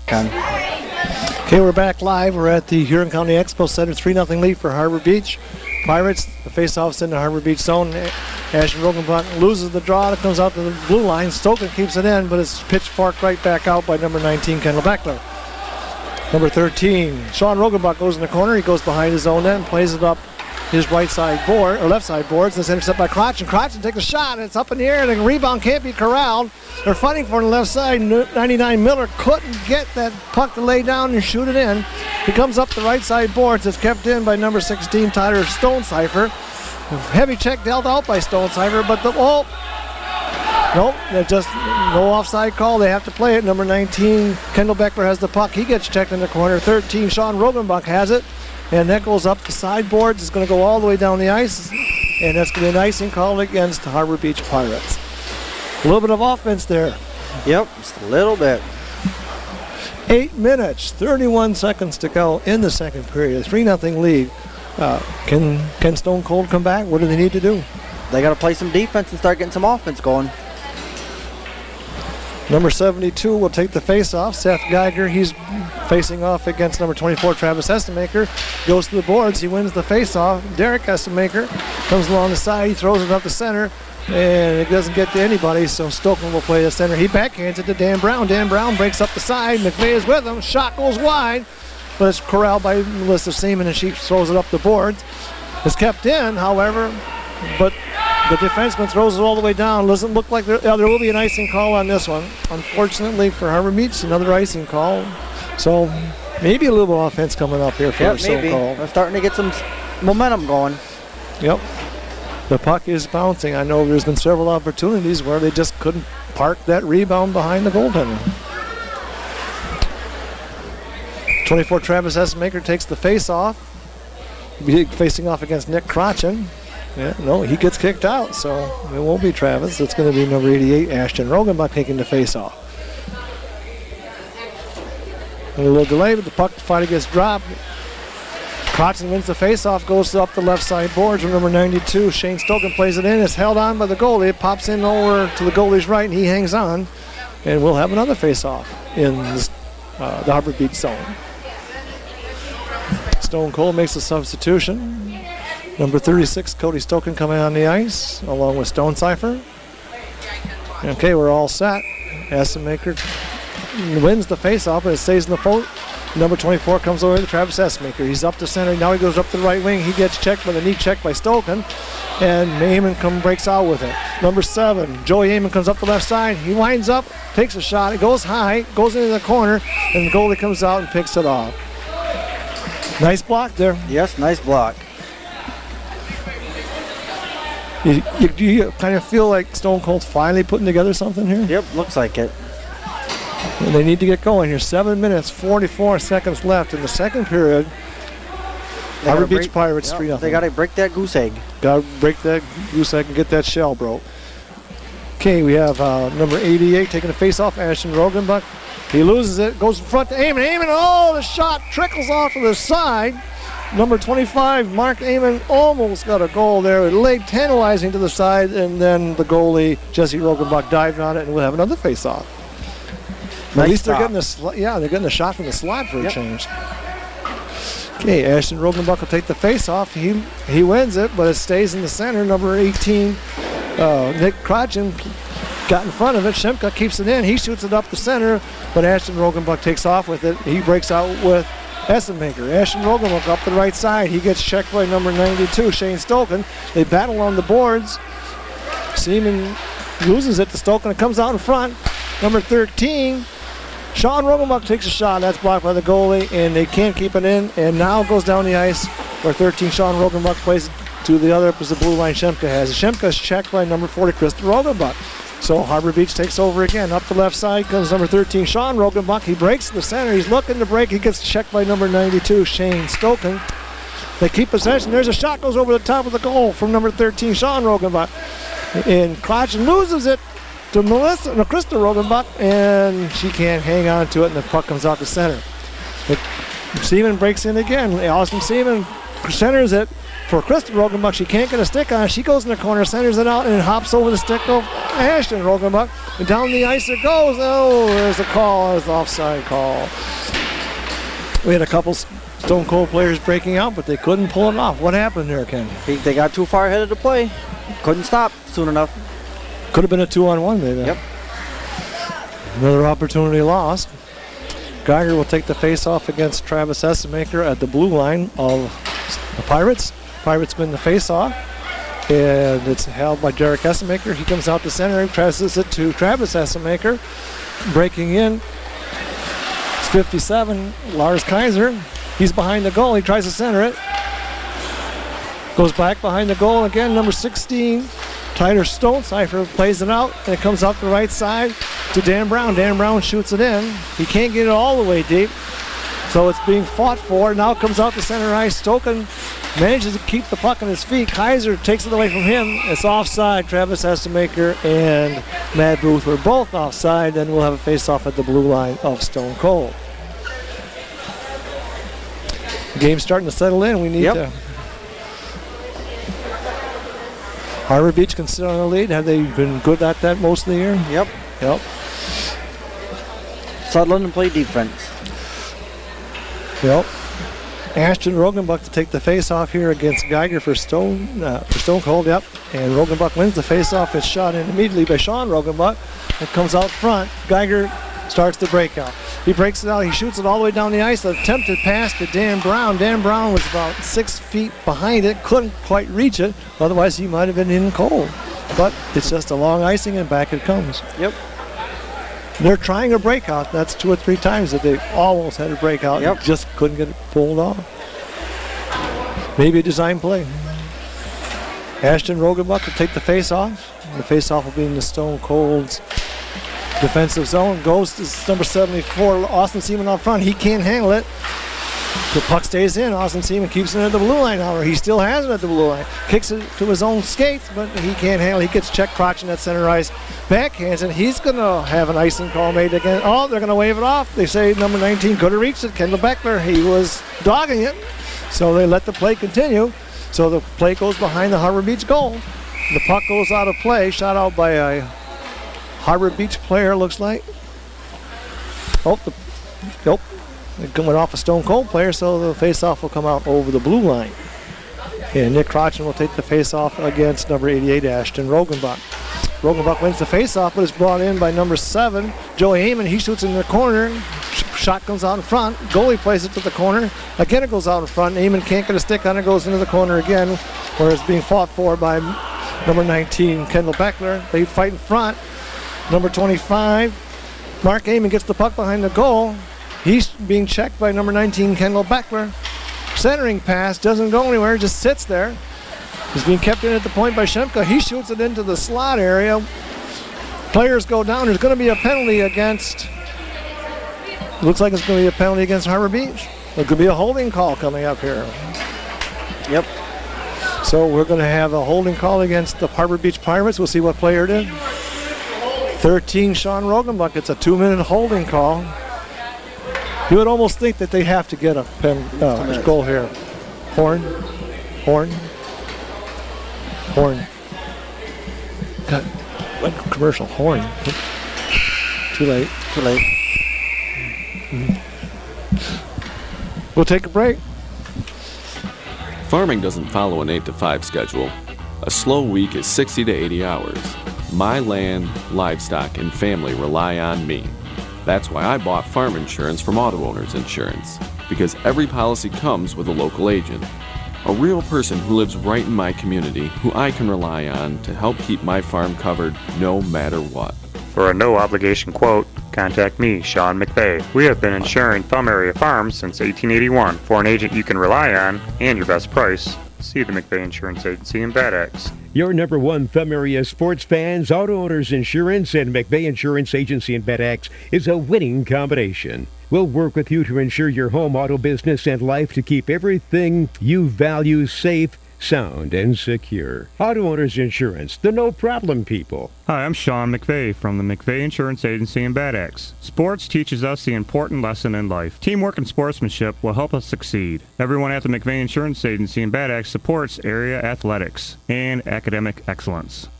Okay, we're back live. We're at the Huron County Expo Center. 3-0 lead for Harbor Beach Pirates. The face-off's in the Harbor Beach zone. Ashton Rogenbach loses the draw. It comes out to the blue line. Stoken keeps it in, but it's pitchforked right back out by number 19, Kendall Beckler. Number 13, Sean Rogenbach goes in the corner. He goes behind his own net and plays it up his right side board, or left side boards. It's intercepted by Crotchen. Crotchen takes a shot, and it's up in the air, and the rebound can't be corralled. They're fighting for the left side. 99 Miller couldn't get that puck to lay down and shoot it in. He comes up the right side boards. It's kept in by number 16, Tyler Stonecipher. Heavy check dealt out by Stonecipher, but nope, just no offside call. They have to play it. Number 19, Kendall Beckler has the puck. He gets checked in the corner. 13, Sean Rogenbach has it. And that goes up the sideboards. It's going to go all the way down the ice. And that's going to be an icing call against Harbor Beach Pirates. A little bit of offense there. Yep, just a little bit. 8 minutes, 31 seconds to go in the second period. 3-0 lead. Can Stone Cold come back? What do they need to do? They got to play some defense and start getting some offense going. Number 72 will take the face-off. Seth Geiger, he's facing off against number 24, Travis Estemaker. Goes to the boards. He wins the face-off. Derek Estemaker comes along the side. He throws it up the center, and it doesn't get to anybody, so Stoken will play the center. He backhands it to Dan Brown. Dan Brown breaks up the side. McVeigh is with him. Shot goes wide, but it's corralled by Melissa Seaman, and she throws it up the boards. It's kept in, however, but the defenseman throws it all the way down. Doesn't look like there will be an icing call on this one. Unfortunately for Harbor Beach, another icing call. So maybe a little bit of offense coming up here for maybe. We're starting to get some momentum going. Yep. The puck is bouncing. I know there's been several opportunities where they just couldn't park that rebound behind the goaltender. 24, Travis Estemaker takes the face-off. Facing off against Nick Crotchen. Yeah, no, he gets kicked out, so it won't be Travis. It's going to be number 88, Ashton Rogenbach, taking the face-off. A little delay, but the puck finally gets dropped. Crotchen wins the face-off, goes up the left side boards from number 92. Shane Stoken plays it in. It's held on by the goalie. It pops in over to the goalie's right, and he hangs on. And we'll have another face-off in the Harbor Beach zone. Stone Cold makes a substitution. Number 36, Cody Stoken coming on the ice, along with Stonecipher. Okay, we're all set. Estemaker wins the face-off, but it stays in the post. Number 24 comes over to Travis Estemaker. He's up the center. Now he goes up to the right wing. He gets checked with a knee check by Stoken, and Heyman breaks out with it. Number 7, Joey Heyman comes up the left side. He winds up, takes a shot. It goes high, goes into the corner, and the goalie comes out and picks it off. Nice block there. Yes, nice block. You kind of feel like Stone Cold's finally putting together something here? Yep, looks like it. And they need to get going here. 7 minutes, 44 seconds left in the second period. Harbor Beach Pirates 3-0. They got to break that goose egg. Got to break that goose egg and get that shell broke. Okay, we have number 88 taking a face-off, Ashton Rogenbach. He loses it, goes in front to Eamon. Eamon, the shot trickles off to the side. Number 25, Mark Eamon, almost got a goal there. It laid tantalizing to the side, and then the goalie, Jesse Rogenbach, dived on it, and we'll have another face-off. At least they're getting they're getting a shot from the slot for a change. Okay, Ashton Rogenbach will take the face-off. He wins it, but it stays in the center. Number 18, Nick Crotchen got in front of it. Shimka keeps it in. He shoots it up the center, but Ashton Rogenbach takes off with it. He breaks out with Estemaker. Ashton Rogenbach up the right side. He gets checked by number 92, Shane Stoken. They battle on the boards. Seaman loses it to Stoken. It comes out in front. Number 13, Sean Rogenbach takes a shot. That's blocked by the goalie, and they can't keep it in. And now it goes down the ice where 13, Sean Rogenbach plays it to the other opposite blue line Shemka has. Shemka's checked by number 40, Krista Rogenbach. So Harbor Beach takes over again. Up the left side comes number 13, Sean Rogenbach. He breaks the center. He's looking to break. He gets checked by number 92, Shane Stoken. They keep possession. There's a shot goes over the top of the goal from number 13, Sean Rogenbach. And Crotchen loses it to Krista Rogenbach, and she can't hang on to it, and the puck comes out the center. Seaman breaks in again. Allison Seaman centers it. for Krista Rogenbuck. She can't get a stick on it. She goes in the corner, centers it out, and hops over the stick of Ashton Rogenbuck. And down the ice it goes. Oh, there's a call. There's an offside call. We had a couple Stone Cold players breaking out, but they couldn't pull it off. What happened there, Ken? They got too far ahead of the play. Couldn't stop soon enough. Could have been a 2-on-1 maybe. Yep. Another opportunity lost. Geiger will take the face-off against Travis Essemaker at the blue line of the Pirates. Pirates win the face-off, and it's held by Derek Essemaker. He comes out to center and passes it to Travis Essemaker. Breaking in, it's 57, Lars Kaiser. He's behind the goal. He tries to center it. Goes back behind the goal again, number 16. Tyler Stonecipher plays it out, and it comes out the right side to Dan Brown. Dan Brown shoots it in. He can't get it all the way deep, so it's being fought for. Now it comes out to center ice. Stoken manages to keep the puck on his feet. Kaiser takes it away from him. It's offside. Travis Essemaker and Matt Booth were both offside, and we'll have a face-off at the blue line of Stone Cold. The game's starting to settle in. We need to... Harbor Beach can sit on the lead. Have they been good at that most of the year? Yep. Settle in and play defense. Yep. Ashton Rogenbuck to take the face-off here against Geiger for Stone Cold. Yep. And Rogenbuck wins the face-off. It's shot in immediately by Sean Rogenbuck. It comes out front. Geiger starts the breakout. He breaks it out. He shoots it all the way down the ice. Attempted pass to Dan Brown. Dan Brown was about 6 feet behind it. Couldn't quite reach it. Otherwise, he might have been in cold. But it's just a long icing, and back it comes. Yep. They're trying a breakout. That's 2 or 3 times that they almost had a breakout. Yep. Just couldn't get it pulled off. Maybe a design play. Ashton Rogenbuck will take the face-off. The face-off will be in the Stone Cold's defensive zone. Goes to number 74, Austin Seaman up front. He can't handle it. The puck stays in. Austin Seaman keeps it at the blue line, however. He still has it at the blue line. Kicks it to his own skates, but he can't handle it. He gets checked crouching at center ice. Backhands it. He's going to have an icing call made again. Oh, they're going to wave it off. They say number 19 could have reached it. Kendall Beckler, he was dogging it. So they let the play continue. So the play goes behind the Harbor Beach goal. The puck goes out of play. Shot out by a Harbor Beach player, looks like. Nope. It went off a Stone Cold player, so the face-off will come out over the blue line. And Nick Crotchen will take the face-off against number 88, Ashton Rogenbuck. Rogenbuck wins the face-off, but it's brought in by number 7, Joey Heyman. He shoots in the corner. Shot comes out in front. Goalie plays it to the corner. Again, it goes out in front. Heyman can't get a stick on it. Goes into the corner again, where it's being fought for by number 19, Kendall Beckler. They fight in front. Number 25, Mark Heyman gets the puck behind the goal. He's being checked by number 19, Kendall Beckler. Centering pass, doesn't go anywhere, just sits there. He's being kept in at the point by Shemka. He shoots it into the slot area. Players go down. There's going to be a penalty against, looks like it's going to be a penalty against Harbor Beach. There could be a holding call coming up here. Yep. So we're going to have a holding call against the Harbor Beach Pirates. We'll see what player it is. 13, Sean Rogenbuck. It's a 2-minute holding call. You would almost think that they have to get a goal here. Horn. God, what commercial? Horn. Too late. We'll take a break. Farming doesn't follow an 8 to 5 schedule. A slow week is 60 to 80 hours. My land, livestock, and family rely on me. That's why I bought farm insurance from Auto Owners Insurance, because every policy comes with a local agent. A real person who lives right in my community, who I can rely on to help keep my farm covered no matter what. For a no-obligation quote, contact me, Sean McVeigh. We have been insuring Thumb Area Farms since 1881. For an agent you can rely on and your best price, see the McVeigh Insurance Agency in Bad Axe. Your number one Thumb Area sports fans, Auto Owners Insurance and McVeigh Insurance Agency in Bad Axe is a winning combination. We'll work with you to insure your home, auto business, and life to keep everything you value safe, sound, and secure. Auto Owners Insurance, the no-problem people. Hi, I'm Sean McVeigh from the McVeigh Insurance Agency in Bad Axe. Sports teaches us the important lesson in life. Teamwork and sportsmanship will help us succeed. Everyone at the McVeigh Insurance Agency in Bad Axe supports area athletics and academic excellence.